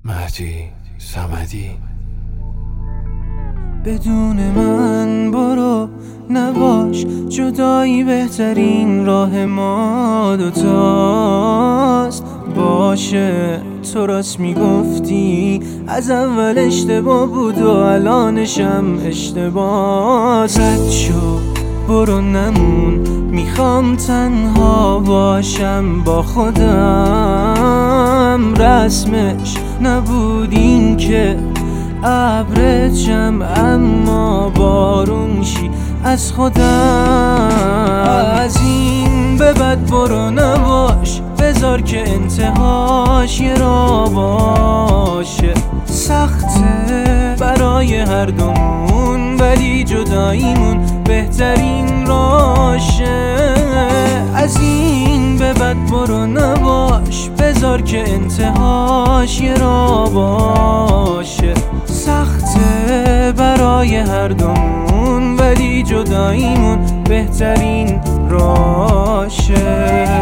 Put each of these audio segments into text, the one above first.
مهدی صمدی. بدون من برو نباش، جدایی بهترین راه ما دوتاست. باشه تو راست میگفتی، از اول اشتباه بود و الانشم اشتباه. رد شو برو نمون، میخوام تنها باشم با خودم. رسمش نبود این که ابرشم، اما بارون شی از خودم. از این به بعد برو نباش، بذار که انتهاش یه راه باشه. سخته برای هر دومون، ولی جداییمون بهترین راشه. از این به بعد برو نباش، بذار که انتهاش یه راه باشه. سخته برای هر دومون، ولی جداییمون بهترین راشه.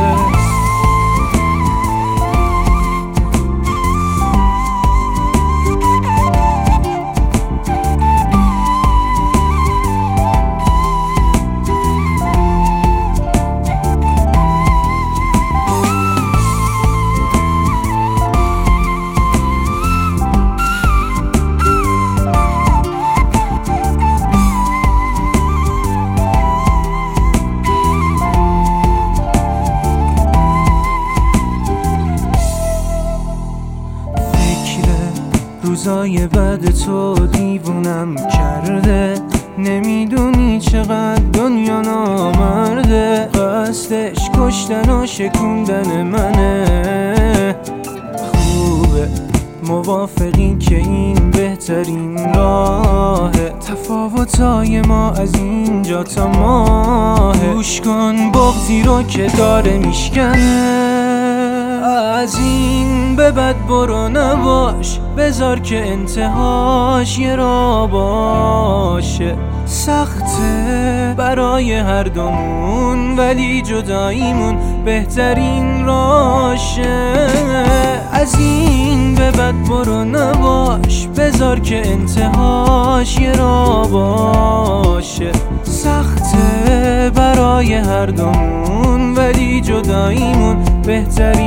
روزای بعد تو دیوونم کرده، نمیدونی چقدر دنیا نامرده. قصدش کشتن و شکوندن منه. خوبه موافقی که این بهترین راهه. تفاوتای ما از اینجا تا ماهه. گوش کن بغضی رو که داره میشکنه. از این به بعد برو نباش، بذار که انتهاش یه راه باشه. سخته برای هر دومون، ولی جداییمون بهترین راشه. از این به بعد برو نباش، بذار که انتهاش یه راه باشه. سخته برای هر دومون، ولی جداییمون بهترین